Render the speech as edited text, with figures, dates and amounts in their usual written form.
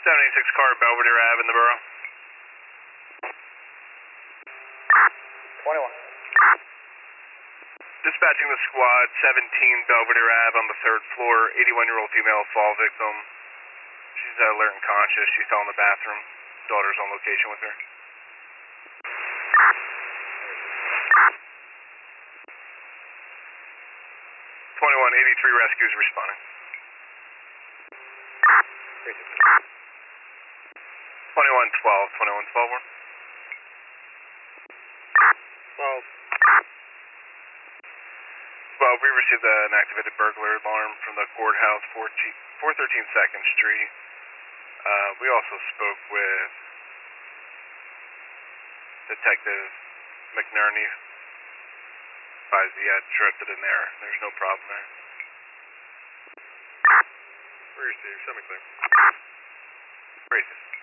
76 car, Belvedere Ave in the borough. 21. Dispatching the squad, 17 Belvedere Ave on the 3rd floor, 81-year-old female fall victim. She's alert and conscious. She fell in the bathroom. Daughter's on location with her. 8183 rescues responding. 2112, 2112, 12. Well, we received an activated burglar alarm from the courthouse, 413 2nd Street. We also spoke with Detective McNerney. Advised he had drifted in there. There's no problem there. Where is Steve? Semi-clear. Racist.